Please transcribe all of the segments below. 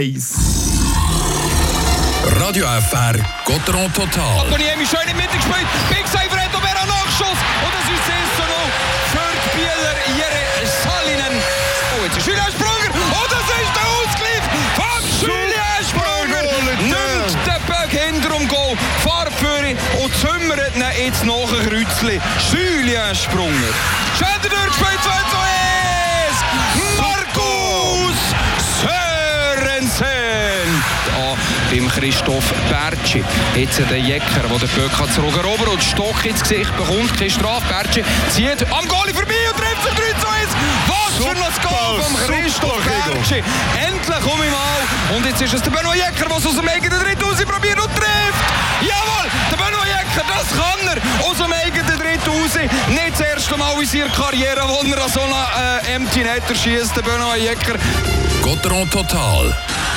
Radio FR Gotteron Total. Aboniemi schön in die Mitte gespielt. Big Save Reto Vera Nachschuss. Und es ist 1:0 für die Bieler Jere Salinen. Oh, jetzt ist Julien Sprunger. Und das ist der Ausgleich von Julien Sprunger. Nimmt den Böck hinter dem Goal. Fahrführer und zümmert ihn jetzt nach dem Kreuzli. Julien Sprunger. Schön durchgespielt. 2:1. Markus Sörensen. Beim Christoph Bertschi. Jetzt der Jecker, der den Böck zurückerobert und Stock ins Gesicht bekommt. Keine Strafe. Bertschi zieht am Goalie vorbei und trifft zum 3:1. Was für ein Goal vom Christoph Bertschi. Endlich komme ich mal. Und jetzt ist es der Benoit Jecker, der es aus dem eigenen Drittel raus probiert und trifft. Jawohl, der Benoit Jecker, das kann er. Aus dem eigenen Drittel raus. Nicht das erste Mal in seiner Karriere, wo er an so einen Empty Netter schießt, der Benoit Jecker. Gotteron Total.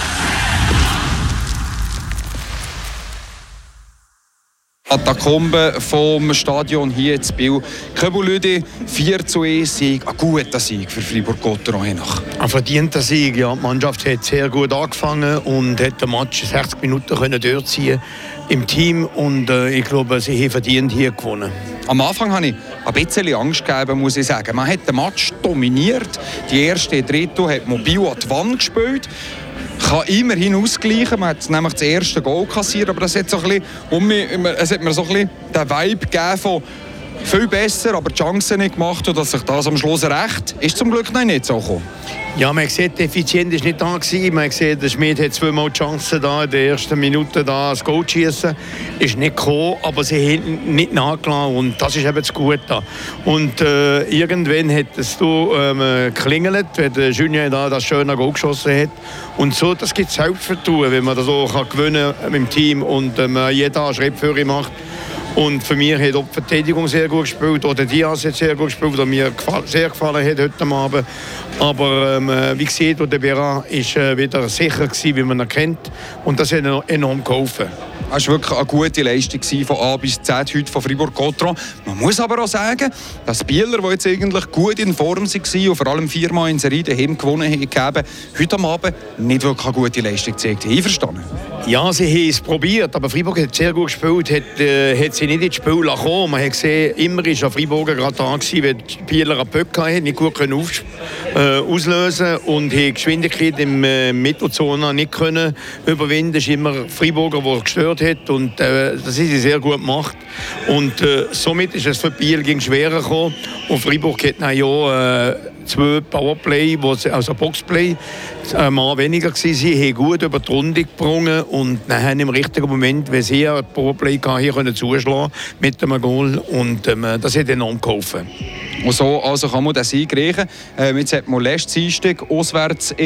Katakomben vom Stadion hier in Biel. Köbulüdi, 4:1 Sieg. Ein guter Sieg für Fribourg-Gotteron. Ein verdienter Sieg, ja. Die Mannschaft hat sehr gut angefangen und hat den Match 60 Minuten können durchziehen im Team. Und ich glaube, sie haben verdient hier gewonnen. Am Anfang hatte ich ein bisschen Angst gegeben, muss ich sagen. Man hat den Match dominiert. Die erste Drittel hat mobil an die Wand gespielt. Kann immerhin ausgleichen. Man hat nämlich das erste Goal kassiert, aber das hat so ein bisschen, es hat mir so ein bisschen den Vibe gegeben von viel besser, aber die Chancen nicht gemacht und dass sich das am Schluss recht ist zum Glück noch nicht so gekommen. Ja, man sieht, die Effizienz war nicht da gewesen. Man sieht, der Schmid hat zweimal die Chance da in der ersten Minute da das Goal zu schießen. Ist nicht gekommen, aber sie haben nicht nachgelassen und das ist eben das Gute. Und irgendwann hat es geklingelt, wenn der Junior da das schöne Goal geschossen hat. Und so, das gibt Selbstvertrauen, wenn man das so gewinnen kann mit dem Team und jeder einen Schritt für ihn macht. Und für mich hat auch die Verteidigung sehr gut gespielt, oder Diaz hat sehr gut gespielt, was mir sehr gefallen hat heute Abend. Aber wie gesagt, der Bera war wieder sicher gewesen, wie man ihn kennt. Und das hat enorm geholfen. Es war wirklich eine gute Leistung von A bis Z heute von Fribourg-Gotteron. Man muss aber auch sagen, dass die Bieler, die jetzt eigentlich gut in Form waren und vor allem 4-mal in Serie daheim gewonnen haben, heute Abend nicht wirklich eine gute Leistung gezeigt haben. Einverstanden? Ja, sie haben es probiert, aber Fribourg hat sehr gut gespielt, hat sie nicht ins Spiel lassen. Man hat gesehen, immer war Fribourg gerade da gewesen, weil die Bieler einen Böck hatten, nicht gut auslösen und die Geschwindigkeit im Mittelzone nicht können überwinden. Es ist immer Fribourger, der gestört hat und das haben sie sehr gut gemacht. Und somit ist es für Biel gegen schwerer gekommen und Fribourg hat dann ja 2 Powerplay, also Boxplay, mal weniger gewesen. Sie haben gut über die Runde gebrungen und dann im richtigen Moment, wenn sie ein Powerplay hier können zuschlagen mit einem Goal und das hat enorm geholfen. Und so also kann man den Sieg reichen. Jetzt hat man letzten Dienstag auswärts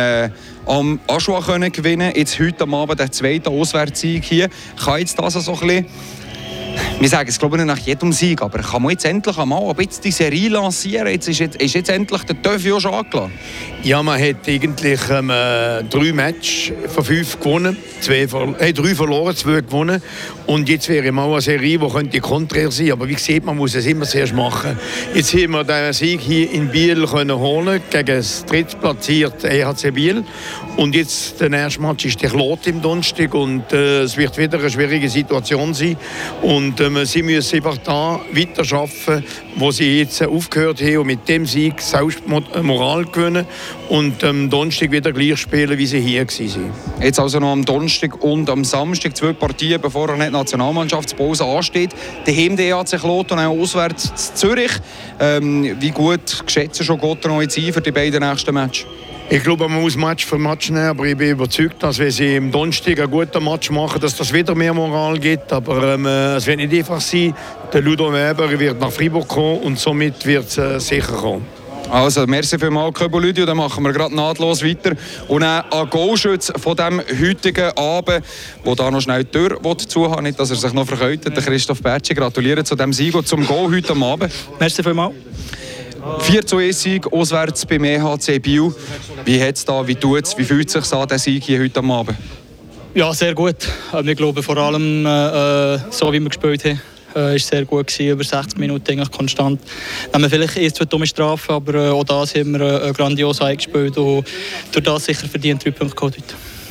am Aschua gewinnen. Jetzt heute Abend der zweite Auswärtssieg hier. Kann jetzt das so ein bisschen, wir sagen es glaube ich nach jedem Sieg, aber kann man jetzt endlich einmal ein bisschen die Serie lancieren? Jetzt ist jetzt endlich der Töpfe auch schon angelassen. Ja, man hat eigentlich 3 Matches von 5 gewonnen, 3 verloren, 2 gewonnen. Und jetzt wäre mal eine Serie, die könnte konträr sein. Aber wie gesagt, man muss es immer zuerst machen. Jetzt haben wir den Sieg hier in Biel können holen gegen das drittplatzierte EHC Biel. Und jetzt der nächste Match ist der Chlot im Donnerstag und es wird wieder eine schwierige Situation sein. Und sie müssen einfach da weiterarbeiten, wo sie jetzt aufgehört haben und mit dem Sieg Moral gewinnen und am Donnerstag wieder gleich spielen, wie sie hier waren. Jetzt also noch am Donnerstag und am Samstag 2 Partien, bevor die Nationalmannschaftspause ansteht. Daheim der EHC Chlot und auch auswärts in Zürich. Wie gut schätzen schon Gotteron jetzt ein für die beiden nächsten Matches? Ich glaube, man muss Match für Match nehmen, aber ich bin überzeugt, dass wenn sie am Donnerstag einen guten Match machen, dass das wieder mehr Moral gibt. Aber es wird nicht einfach sein. Der Ludo Weber wird nach Fribourg kommen und somit wird es sicher kommen. Also, merci vielmals, Köbulüdi, und dann machen wir gerade nahtlos weiter. Und dann ein Goalschütz von diesem heutigen Abend, der da noch schnell die Tür zuhaben will, nicht, dass er sich noch verkältet, der Christoph Bertschi. Gratuliere zu diesem Sieg und zum Goal heute Abend. Merci vielmals. 4:1 Sieg auswärts beim EHC Biel. Wie fühlt es sich an, der Sieg hier heute Abend? Ja, sehr gut. Ich glaube vor allem, so wie wir gespielt haben, war sehr gut gewesen, über 60 Minuten eigentlich konstant. Dann haben wir vielleicht 1-2 dumme Strafen, aber auch das haben wir grandios eingespielt und durch das sicher verdient 3 Punkte geholt heute.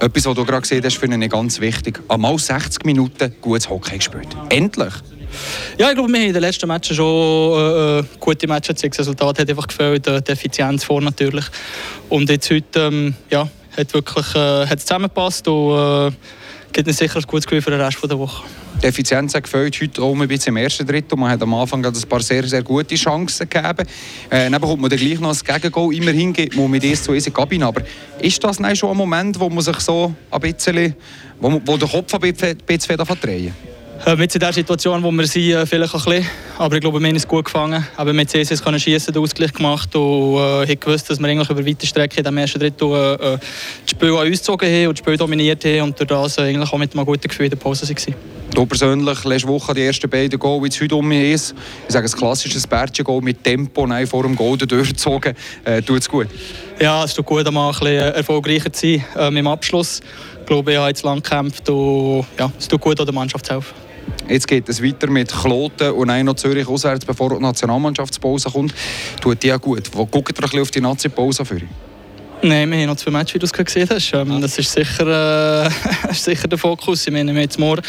Etwas, was du gerade gesehen hast, finde ich ganz wichtig. Einmal 60 Minuten gutes Hockey gespielt. Endlich! Ja, ich glaube, wir haben in den letzten Matchen schon gute Matches gezeigt. Das Resultat hat einfach gefällt, die Effizienz vor natürlich. Und jetzt heute hat wirklich hat's zusammengepasst und gibt uns sicher ein gutes Gefühl für den Rest der Woche. Die Effizienz hat gefällt, heute auch ein bisschen im ersten Drittel. Man hat am Anfang ein paar sehr, sehr gute Chancen gegeben. Dann bekommt man dann gleich noch das Gegengol. Immerhin geht man mit 1:1 in die Kabine. Aber ist das nicht schon ein Moment, wo man sich so ein bisschen, wo der Kopf ein bisschen drehen? Mit in der Situation, wo wir sind, vielleicht ein bisschen. Aber ich glaube, wir haben es gut gefangen. Aber mit CSS können schießen, den Ausgleich gemacht und haben gewusst, dass wir eigentlich über weite Strecke in dem ersten Drittel das Spiel an uns gezogen haben und das Spiel dominiert haben und durch das eigentlich auch mit einem guten Gefühl in der Pause waren. Du persönlich letzte Woche die ersten beiden Goal, jetzt heute ist. Ich sage, ein klassisches Bärtchen-Goal mit Tempo vor dem Goal durchgezogen. Tut es gut? Ja, es tut gut, einmal ein bisschen erfolgreicher zu sein im Abschluss. Ich glaube, ich habe jetzt lange gekämpft und ja, es tut gut, der Mannschaft zu helfen. Jetzt geht es weiter mit Kloten und noch Zürich auswärts, bevor die Nationalmannschaftspause kommt. Tut die ja gut. Wo guckt ihr ein bisschen auf die Nazi-Pause für? Nein, wir haben noch 2 Matches, wie du es gesehen hast. Das ist sicher, sicher der Fokus. Ich meine, wir jetzt morgen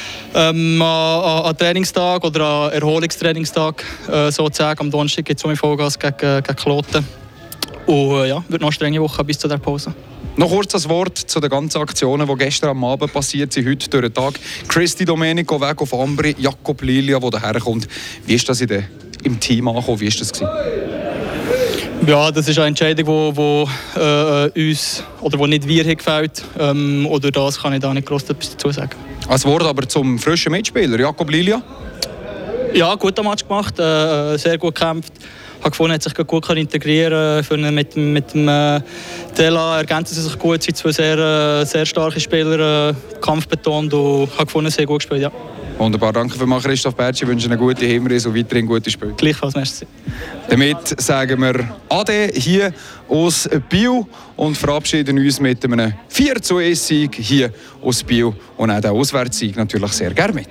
an Trainingstag oder an Erholungstrainingstag sozusagen. Am Donnerstag geht es um Vollgas gegen Kloten. Und ja, wird noch eine strenge Woche bis zu der Pause. Noch kurz das Wort zu den ganzen Aktionen, die gestern am Abend passiert sind, heute durch den Tag. Christy Domenico weg auf Ambri, Jakob Lilia, der daherkommt. Wie ist das im Team angekommen? Wie war das? Ja, das ist eine Entscheidung, die uns oder die nicht wir gefällt. Oder das kann ich da nicht groß etwas dazu sagen. Als Wort aber zum frischen Mitspieler, Jakob Lilia? Ja, guter Match gemacht, sehr gut gekämpft. Ich habe gefunden, er hat sich gut integrieren können. Mit dem Dela ergänzen sie sich gut. Sie sind 2 sehr, sehr starke Spieler, kampfbetont und habe gefunden, sehr gut gespielt. Ja. Wunderbar, danke vielmals Christoph Bertschi. Ich wünsche eine gute Hinreise und weiterhin gute Spiele. Gleichfalls, merci. Damit sagen wir Ade hier aus Biel und verabschieden uns mit einem 4:1 Sieg hier aus Biel und auch den Auswärtssieg natürlich sehr gerne mit.